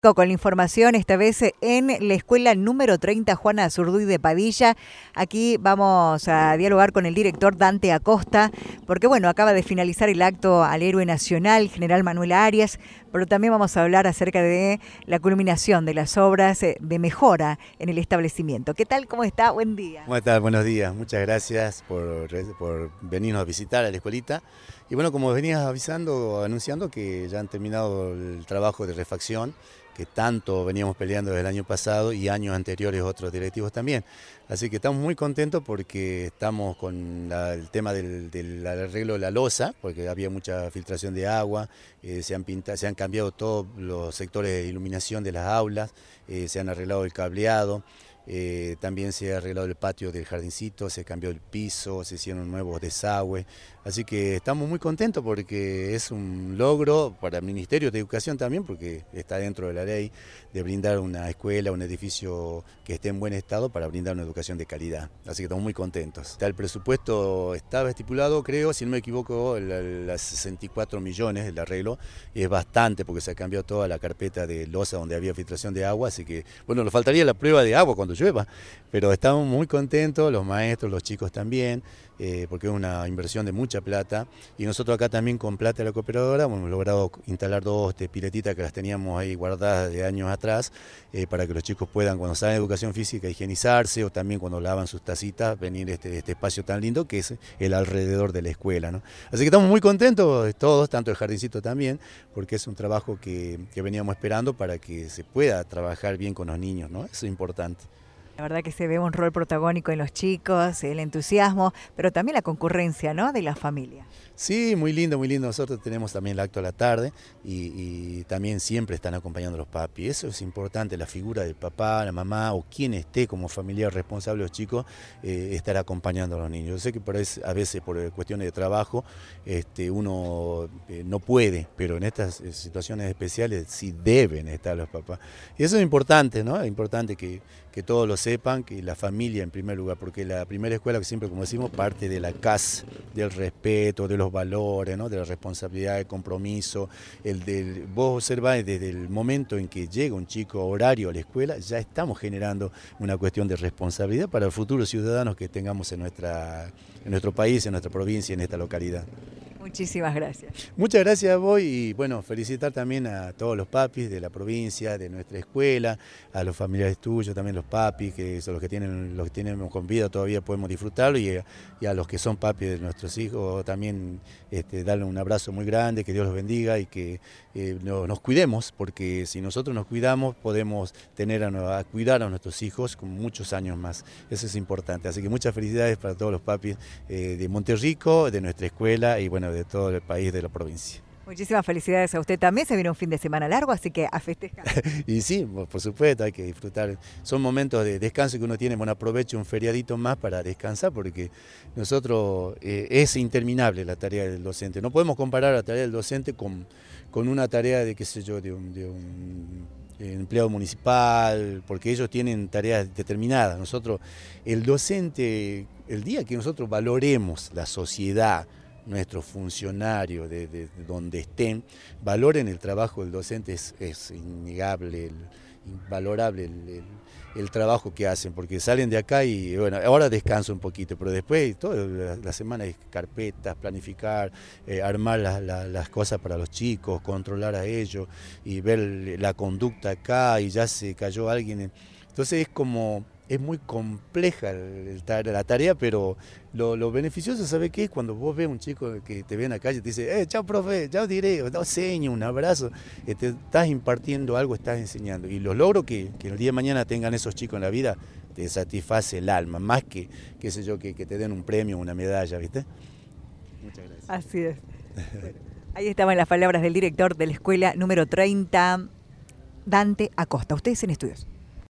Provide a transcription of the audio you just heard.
Con la información, esta vez en la escuela número 30 Juana Azurduy de Padilla. Aquí vamos a dialogar con el director Dante Acosta, porque bueno, acaba de finalizar el acto al héroe nacional, general Manuel Arias, pero también vamos a hablar acerca de la culminación de las obras de mejora en el establecimiento. ¿Qué tal? ¿Cómo está? Buen día. ¿Cómo estás? Buenos días. Muchas gracias por venirnos a visitar a la escuelita. Y bueno, como venías anunciando que ya han terminado el trabajo de refacción, que tanto veníamos peleando desde el año pasado y años anteriores otros directivos también. Así que estamos muy contentos porque estamos con el tema del arreglo de la losa, porque había mucha filtración de agua, se han cambiado todos los sectores de iluminación de las aulas, se han arreglado el cableado. También se ha arreglado el patio del jardincito, se cambió el piso, se hicieron nuevos desagües, así que estamos muy contentos porque es un logro para el Ministerio de Educación también, porque está dentro de la ley de brindar una escuela, un edificio que esté en buen estado para brindar una educación de calidad, así que estamos muy contentos. El presupuesto estaba estipulado, creo, si no me equivoco, las 64 millones el arreglo, y es bastante porque se ha cambiado toda la carpeta de losa donde había filtración de agua, así que bueno, nos faltaría la prueba de agua cuando llueva, pero estamos muy contentos, los maestros, los chicos también, porque es una inversión de mucha plata, y nosotros acá también con plata de la cooperadora hemos logrado instalar dos piletitas que las teníamos ahí guardadas de años atrás, para que los chicos puedan, cuando salen de educación física, higienizarse, o también cuando lavan sus tacitas, venir a este espacio tan lindo que es el alrededor de la escuela, ¿no? Así que estamos muy contentos todos, tanto el jardincito también, porque es un trabajo que veníamos esperando para que se pueda trabajar bien con los niños, ¿no? Eso es importante. La verdad que se ve un rol protagónico en los chicos, el entusiasmo, pero también la concurrencia, ¿no?, de la familia. Sí, muy lindo, muy lindo. Nosotros tenemos también el acto a la tarde y también siempre están acompañando a los papis. Eso es importante, la figura del papá, la mamá o quien esté como familiar responsable de los chicos, estar acompañando a los niños. Yo sé que a veces por cuestiones de trabajo uno no puede, pero en estas situaciones especiales sí deben estar los papás. Y eso es importante, ¿no? Es importante que todos lo sepan, que la familia en primer lugar, porque la primera escuela, que siempre como decimos, parte de la casa, del respeto, de los valores, ¿no?, de la responsabilidad, del compromiso. Vos observás desde el momento en que llega un chico horario a la escuela, ya estamos generando una cuestión de responsabilidad para los futuros ciudadanos que tengamos en nuestro país, en nuestra provincia, en esta localidad. Muchísimas gracias. Muchas gracias a vos y bueno, felicitar también a todos los papis de la provincia, de nuestra escuela, a los familiares tuyos, también los papis, que son los que tienen con vida todavía podemos disfrutarlo, y a los que son papis de nuestros hijos también darle un abrazo muy grande, que Dios los bendiga y que nos cuidemos, porque si nosotros nos cuidamos podemos cuidar a nuestros hijos con muchos años más. Eso es importante, así que muchas felicidades para todos los papis de Monterrico, de nuestra escuela y bueno, de todo el país, de la provincia. Muchísimas felicidades a usted también, se viene un fin de semana largo, así que a festejar. Y sí, por supuesto, hay que disfrutar. Son momentos de descanso que uno tiene, bueno, aproveche un feriadito más para descansar, porque nosotros es interminable la tarea del docente. No podemos comparar la tarea del docente con una tarea de, qué sé yo, de un empleado municipal, porque ellos tienen tareas determinadas. Nosotros, el docente, el día que nosotros valoremos la sociedad, nuestros funcionarios de donde estén, valoren el trabajo del docente, es innegable, invalorable el trabajo que hacen, porque salen de acá y bueno, ahora descanso un poquito, pero después toda la semana es carpetas, planificar, armar las cosas para los chicos, controlar a ellos y ver la conducta acá y ya se cayó alguien. Entonces es muy compleja la tarea, pero lo beneficioso, ¿sabe qué? Cuando vos ves a un chico que te ve en la calle y te dice, chao profe, chao diré, da seño, un abrazo, te estás impartiendo algo, estás enseñando. Y los logros que el día de mañana tengan esos chicos en la vida, te satisface el alma, más que, qué sé yo, que te den un premio, una medalla, ¿viste? Muchas gracias. Así es. Bueno, ahí estaban las palabras del director de la escuela número 30, Dante Acosta. Ustedes en estudios.